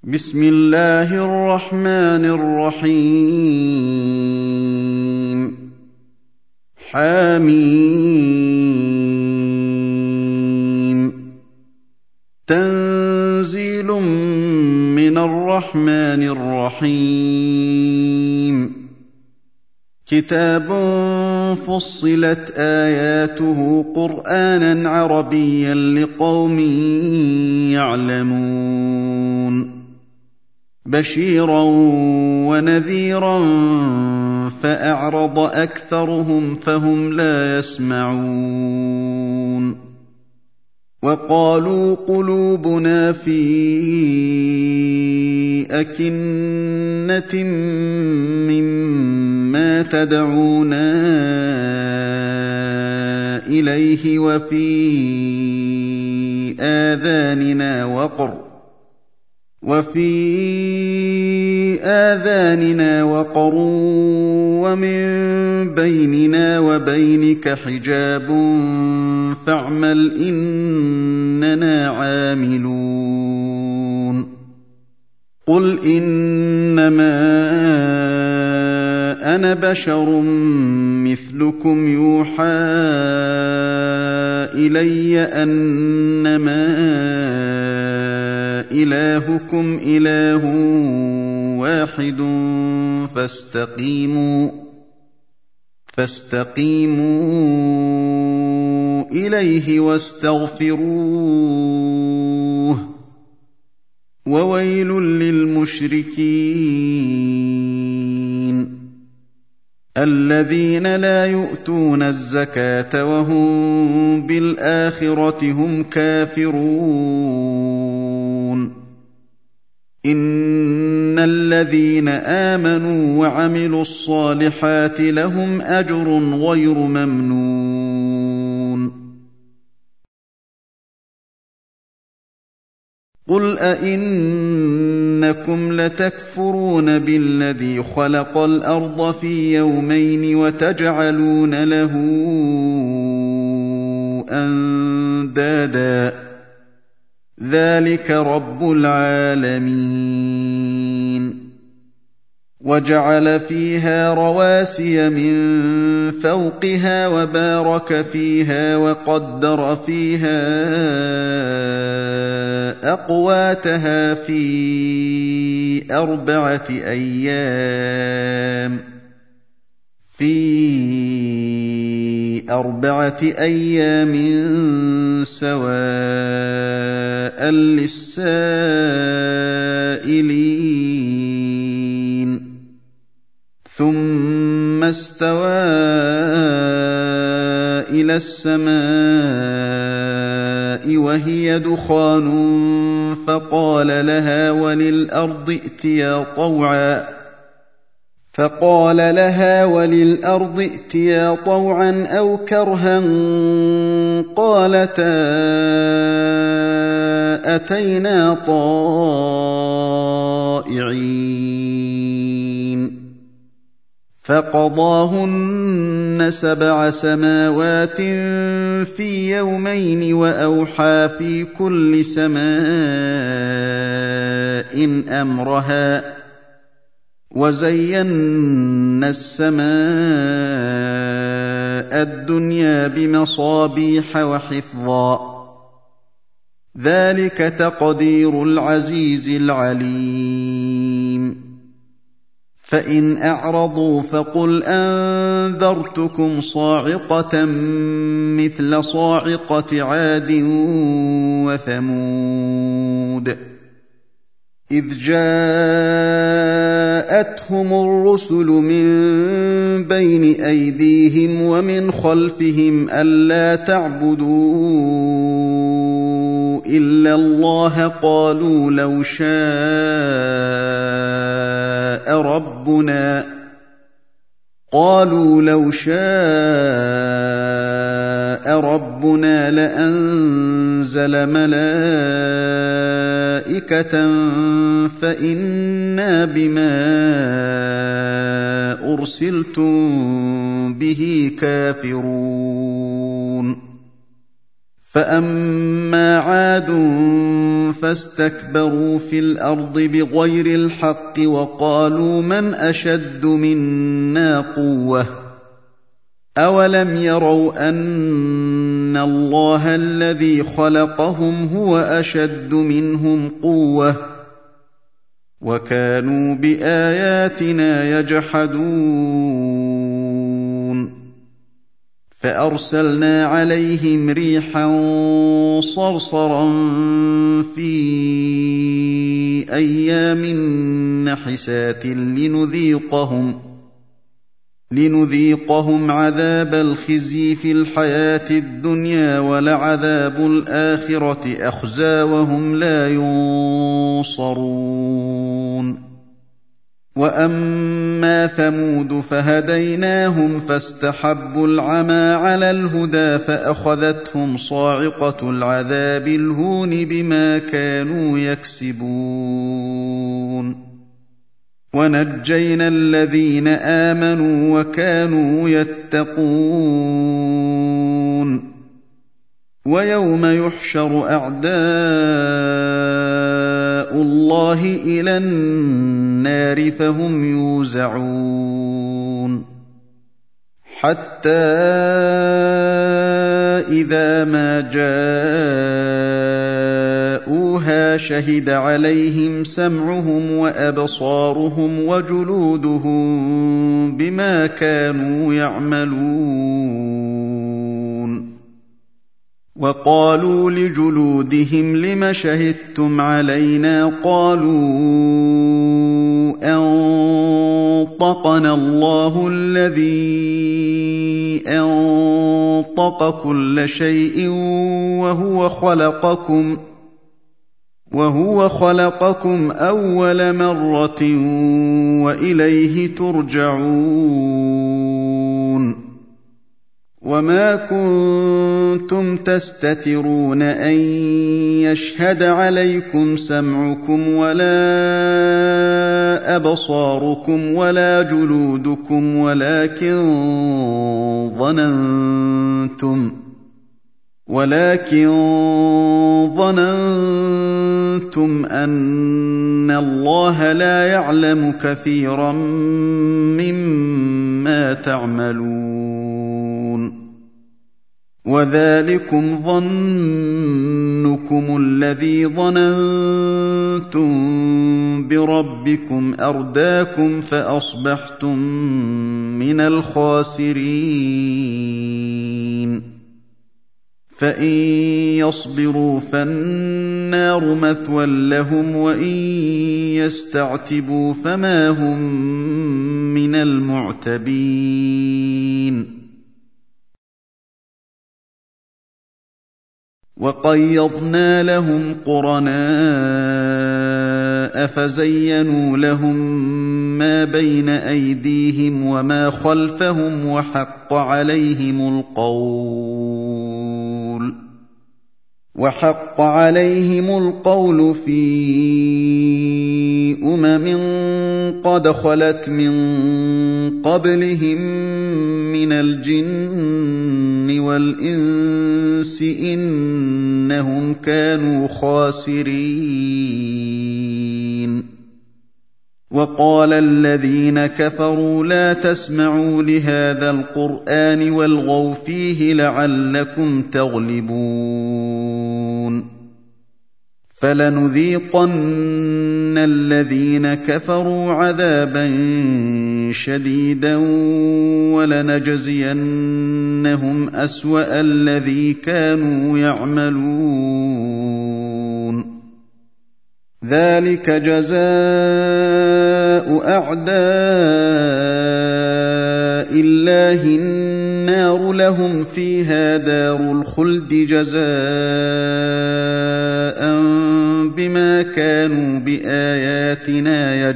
بسم الله الرحمن الرحيم حم تنزيل من الرحمن الرحيم كتاب فصلت آياته قرآنا عربيا لقوم يعلمون بشيرا ونذيرا فأعرض أكثرهم فهم لا يسمعون وقالوا قلوبنا في أكنة مما تدعونا إليه وفي آذاننا وقر ومن بيننا وبينك حجاب فاعمل إننا عاملون قل إنما أنا بشر مثلكم يوحى إلي أنما إلهكم إله واحد فاستقيموا إليه واستغفروه وويل للمشركين الذين لا يؤتون الزكاة وهم بالآخرة هم كافرون إن الذين آمنوا وعملوا الصالحات لهم أجر غير ممنون قل أئنكم لتكفرون بالذي خلق الأرض في يومين وتجعلون له أندادا ذلك رب العالمين وجعل فيها رواسي من فوقها وبارك فيها وقدر فيها أقواتها في أربعة أيام سواء للسائلين ثم استوى إلى السماء وهي دخان فقال لها وللأرض ائتيا طوعا أو كرها قالتا أتينا طائعين فقضاهن 7 سماوات في يومين وأوحى في كل سماء أمرها وزينا السماء الدنيا بمصابيح وحفظا ذلك تقدير العزيز العليم فإن أعرضوا فقل أنذرتكم صاعقة مثل صاعقة عاد وثمود إذ جاءتهم الرسل من بين أيديهم ومن خلفهم ألا تعبدوا إلا الله قالوا لو شاء ربنا لأنزل ملائكة فإنا بما أرسلتم به كافرون فأما عاد فاستكبروا في الأرض بغير الحق وقالوا من أشد منا قوة أولم يروا أن الله الذي خلقهم هو أشد منهم قوة وكانوا بآياتنا يجحدون فأرسلنا عليهم ريحا صرصرا في أيام نحسات لنذيقهم عذاب الخزي في الحياة الدنيا ولعذاب الآخرة أخزى وهم لا ينصرون وأما ثمود فهديناهم فاستحبوا العمى على الهدى فأخذتهم صاعقة العذاب الهون بما كانوا يكسبون ونجينا الذين آمنوا وكانوا يتقون ويوم يحشر أعداء الله إلى النار فهم يوزعون حتى إذا ما جاءوها شهد عليهم سمعهم وأبصارهم وجلودهم بما كانوا يعملون وقالوا لجلودهم لم شهدتم علينا قالوا أنطقنا الله الذي أنطق كل شيء وهو خلقكم أول مرة وإليه ترجعون وما كنتم تستترون أن يشهد عليكم سمعكم ولا أبصاركم ولا جلودكم ولكن ظننتم أن الله لا يعلم كثيرا مما تعملون وذلكم ظنكم الذي ظننتم بربكم أرداكم فأصبحتم من الخاسرين فإن يصبروا فالنار مثوى لهم وإن يستعتبوا فما هم من المعتبين وقيضنا لهم قرناء فزينوا لهم ما بين أيديهم وما خلفهم وحق عليهم القول في قد خلت من قبلهم من الجن والإنس إنهم كانوا خاسرين وقال الذين كفروا لا تسمعوا لهذا القرآن والغوا فيه لعلكم تغلبون فلنذيقن الذين كفروا عذابا شديدا ولنجزينهم أسوأ الذي كانوا يعملون ذلك جزاء أعداء الله النار لهم فيها دار الخلد جزاء بما كانوا بآياتنا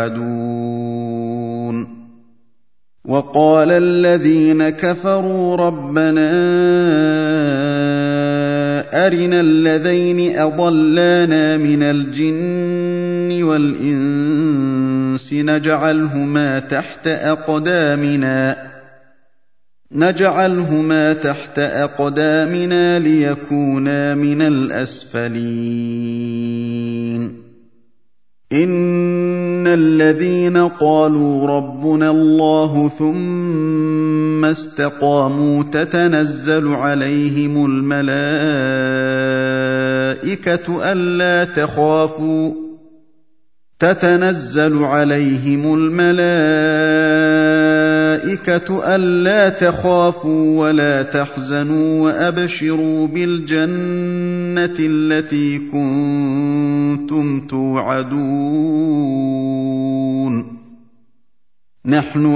يجحدون وقال الذين كفروا ربنا أرنا الذين أضلانا من الجن والإنس نجعلهما تحت أقدامنا نجعلهما تحت أقدامنا ليكونا من الأسفلين إن الذين قالوا ربنا الله ثم استقاموا تتنزل عليهم الملائكة ألا تخافوا ولا تحزنوا وأبشروا بالجنة التي كنتم توعدون نحن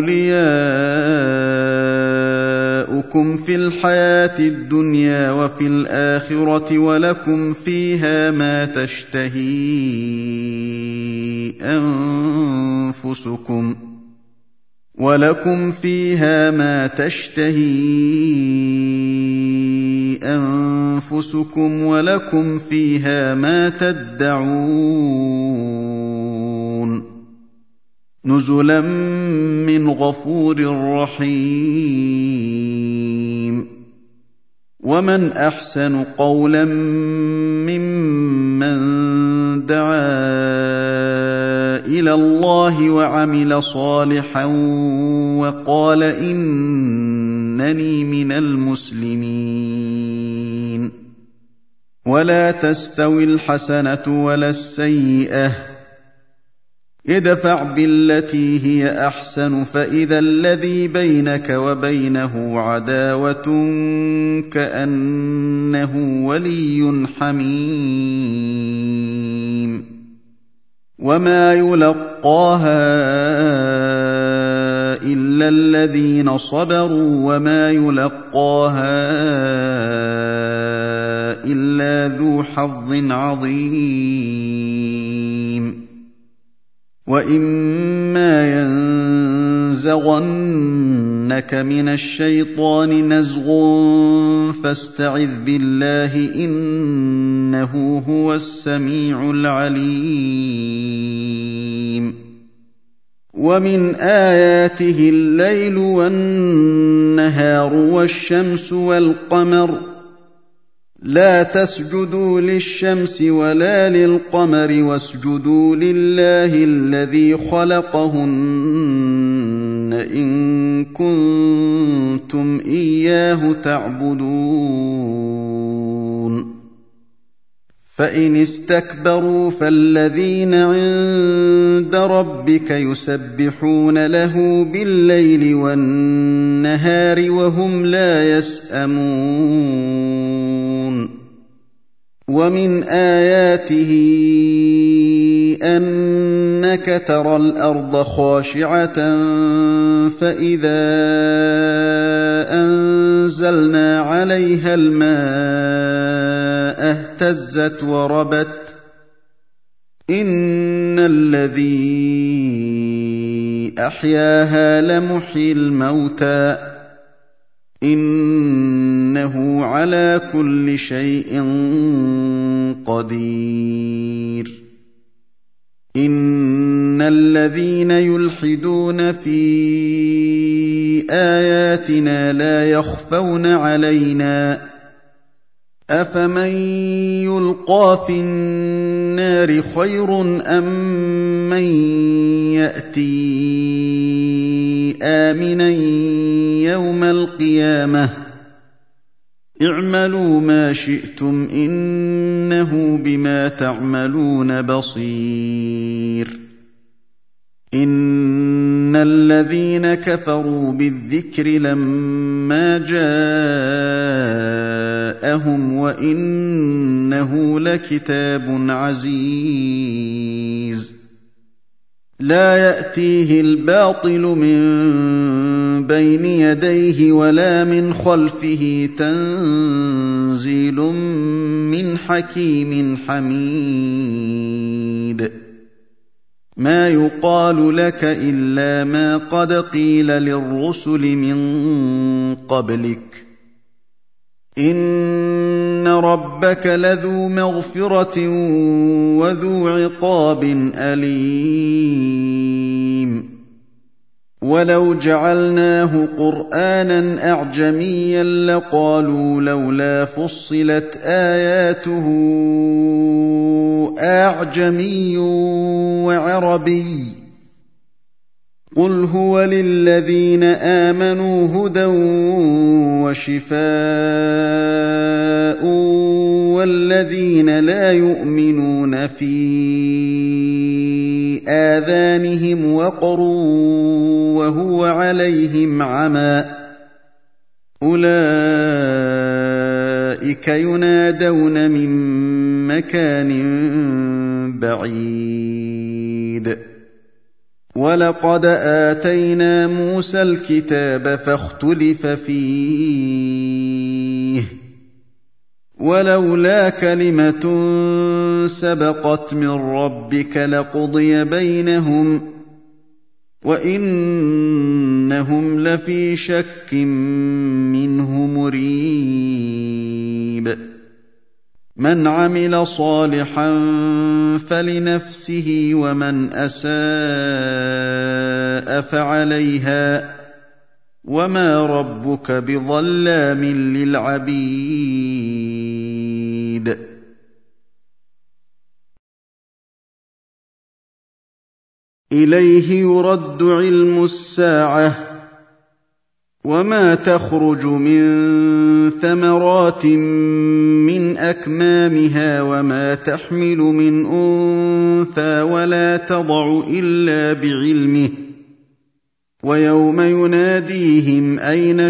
أولياؤكم في الحياة الدنيا وفي الآخرة ولكم فيها ما تشتهي أنفسكم ولكم فيها ما تدعون نزلا من غفور رحيم ومن أحسن قولا ممن دعا إلى الله وعمل صالحا وقال إنني من المسلمين ولا تستوي الحسنة ولا السيئة ادفع بالتي هي أحسن فإذا الذي بينك وبينه عداوة كأنه ولي حميم وما يلقاها إلا الذين صبروا وما يلقاها إلا ذو حظ عظيم وإما ينزغنك من الشيطان نزغ فاستعذ بالله إنه هو السميع العليم ومن آياته الليل والنهار والشمس والقمر لا تسجدوا للشمس ولا للقمر واسجدوا لله الذي خلقهن إن كنتم إياه تعبدون فإن استكبروا فالذين عند ربك يسبحون له بالليل والنهار وهم لا يسأمون ومن آياته أنك ترى الأرض خاشعة فإذا أنزلنا عليها الماء اهتزت وربت إن الذي أحياها لمحيي الموتى إنه على كل شيء قدير إن الذين يلحدون في آياتنا لا يخفون علينا أفمن يلقى في النار خير أم من يأتي آمنا يوم القيامة اعملوا ما شئتم إنه بما تعملون بصير إن الذين كفروا بالذكر لما جاءهم وإنه لكتاب عزيز لا يأتيه الباطل من بين يديه ولا من خلفه تنزيل من حكيم حميد ما يقال لك إلا ما قد قيل للرسل من قبلك إن ربك لذو مغفرة وذو عقاب أليم وَلَوْ جَعَلْنَاهُ قُرْآنًا أَعْجَمِيًّا لَّقَالُوا لَوْلَا فُصِّلَتْ آيَاتُهُ أَعْجَمِيٌّ وَعَرَبِيٌّ ۗ قُلْ هُوَ لِلَّذِينَ آمَنُوا هُدًى وَشِفَاءٌ ۖ وَالَّذِينَ لَا يُؤْمِنُونَ فِي آذَانِهِمْ وَقْرٌ وَهُوَ عَلَيْهِمْ عَمًى ۚ أُولَٰئِكَ يُنَادَوْنَ مِن مَّكَانٍ بَعِيدٍ وَلَقَدْ آتَيْنَا مُوسَى الْكِتَابَ فَاخْتُلِفَ فِيهِ ۚ وَلَوْلَا كَلِمَةٌ سَبَقَتْ مِن رَّبِّكَ لَقُضِيَ بَيْنَهُمْ ۚ وَإِنَّهُمْ لَفِي شَكٍّ مِّنْهُ مُرِيبٍ مَنْ عَمِلَ صَالِحًا فَلِنَفْسِهِ وَمَنْ أَسَاءَ فَعَلَيْهَا ۗ وَمَا رَبُّكَ بِظَلَّامٍ لِّلْعَبِيدِ إِلَيْهِ يُرَدُّ عِلْمُ السَّاعَةِ ۚ وَمَا تَخْرُجُ مِن ثَمَرَاتٍ مِّنْ أَكْمَامِهَا وَمَا تَحْمِلُ مِنْ أُنثَىٰ وَلَا تَضَعُ إِلَّا بِعِلْمِهِ ۚ وَيَوْمَ يُنَادِيهِمْ أَيْنَ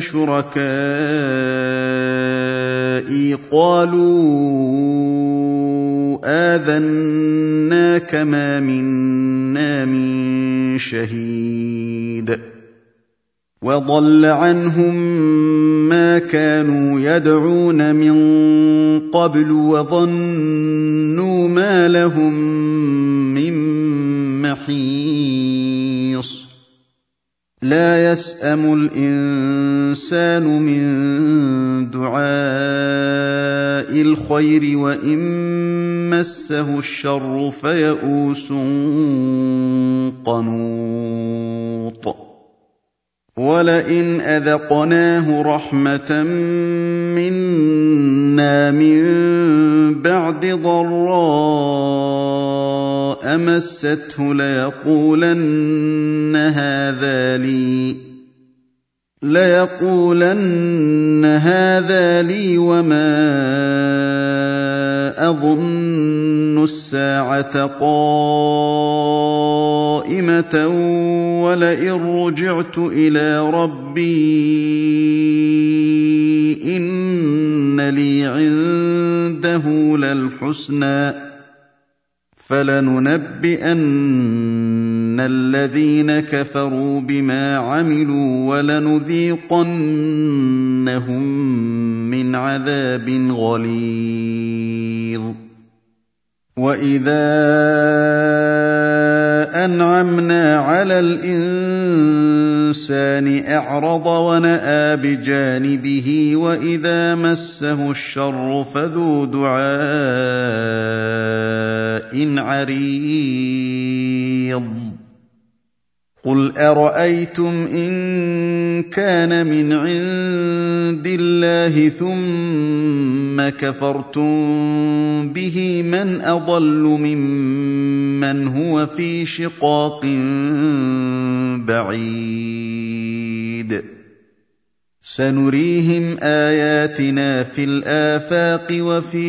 شُرَكَائِي قَالُوا آذَنَّاكَ مَا مِنَّا مِن شَهِيدٍ وَضَلَّ عَنْهُم مَّا كَانُوا يَدْعُونَ مِن قَبْلُ وَظَنُّوا مَا لَهُم مِّن مَّحِيصٍ لَّا يَسْأَمُ الْإِنسَانُ مِن دُعَاءِ الْخَيْرِ وَإِن مَّسَّهُ الشَّرُّ فَيَئُوسٌ قَنُوطٌ وَلَئِنْ أَذَقْنَاهُ رَحْمَةً مِّنَّا مِن بَعْدِ ضَرَّاءَ مَسَّتْهُ لَيَقُولَنَّ هَٰذَا لِي وَمَا أَظُنُّ السَّاعَةَ قَائِمَةً وَلَئِن رُّجِعْتُ إِلَىٰ رَبِّي إِنَّ لِي عِندَهُ لَلْحُسْنَىٰ ۚ فَلَنُنَبِّئَنَّ الَّذِينَ كَفَرُوا بِمَا عَمِلُوا وَلَنُذِيقَنَّهُم مِّنْ عَذَابٍ غَلِيظٍ وَإِذَا أَنْعَمْنَا عَلَى الْإِنسَانِ أَعْرَضَ وَنَأَىٰ بِجَانِبِهِ وَإِذَا مَسَّهُ الشَّرُّ فَذُو دُعَاءٍ عَرِيضٍ قُلْ أَرَأَيْتُمْ إِن كَانَ مِنْ عِندِ اللَّهِ ثُمَّ كَفَرْتُم بِهِ مَنْ أَضَلُّ مِمَّنْ هُوَ فِي شِقَاقٍ بَعِيدٍ سَنُرِيهِمْ آيَاتِنَا فِي الْآفَاقِ وَفِي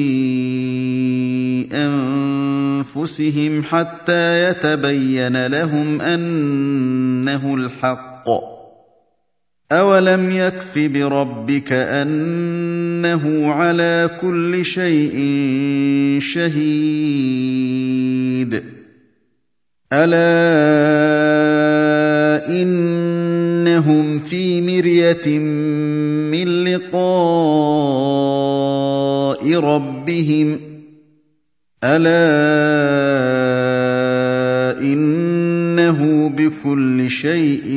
أَنفُسِهِمْ حَتَّىٰ يَتَبَيَّنَ لَهُمْ أَنَّهُ الْحَقُّ ۗ أَوَلَمْ يَكْفِ بِرَبِّكَ أَنَّهُ عَلَىٰ كُلِّ شَيْءٍ شَهِيدٌ أَلَا إِنَّهُمْ فِي مِرْيَةٍ مِّن لِّقَاءِ رَبِّهِمْ أَلَا إِنَّهُ بِكُلِّ شَيْءٍ